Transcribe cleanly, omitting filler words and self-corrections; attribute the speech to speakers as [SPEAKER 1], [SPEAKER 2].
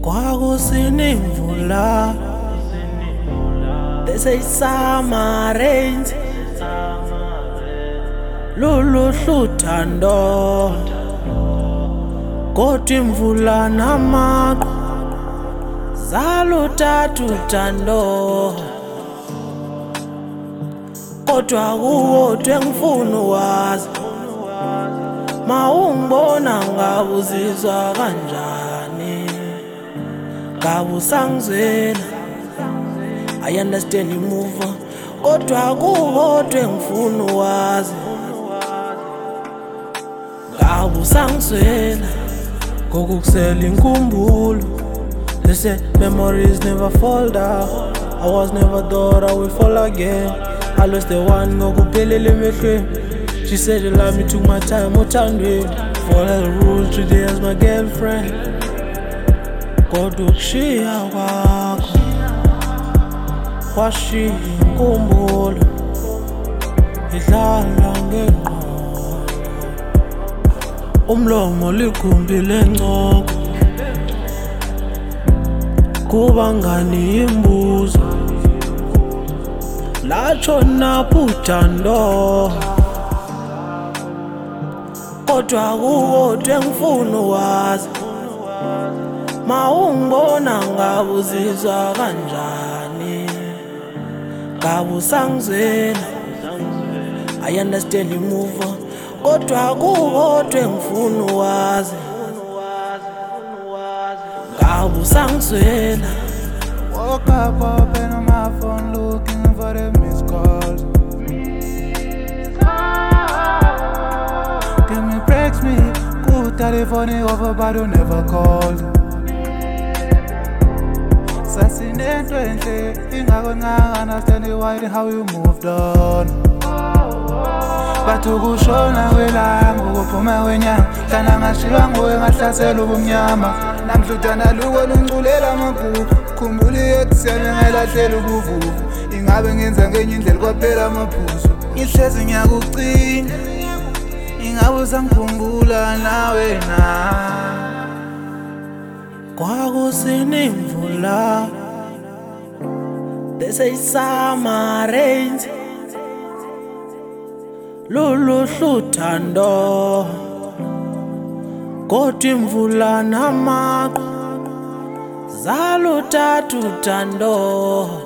[SPEAKER 1] Kwakusinimvula, they say summer rains, luluhlu uthando, kodwa imvula namaqhwa zaluthatha uthando. Kodwa kuwodwa engifuna wazi, mawungibona ngabe uzizwa kanjani, ngabe usangizwela. I understand you move on, kodwa kuwodwa engifuna wazi, ngabe usangizwela. Kokukusela inkumbulo, they say memories never fall down. I was never thought I would fall again. I lost the one ngokuphelele emehlweni. She said you love me, took my time, uthandweni. Follow the rules, today as my girlfriend. Kodwa ukushiya kwakho kwashiya inkumbulo idlala ngengqondo. Umlomo ligumbi lencoko, kuba ngani imbuzo, latsho naphi uthando. Kodwa kuwodwa engifuna wazi, mawungibona ngabe uzizwa kanjani, ngabe usangizwela. I understand you move on, kodwa kuwodwa engifuna wazi, ngabe usangizwela.
[SPEAKER 2] Woke up, open on my phone, looking for the missed calls. Give me breaks me, good telephone over, but you never called. Sasinento enhle, ingako ngaka understand why how you moved on. But ukushona kwelanga, ukuphuma kwenyanga, hlala ngashiywa nguwe ngahlasela ubumnyama. Namhlutana luko lunculela amagugu, khumbula ekuseni ngelahlela ubuvuvu. Ingabe ngenza ngenye indlela kwaphela amaphuzu, ngihlezi ngiyakucinga, ingabe usangikhumbula nawe na.
[SPEAKER 1] Kwakusinimvula, they say summer rains, luluhlu uthando, kodwa imvula namaqhwa zaluthatha uthando.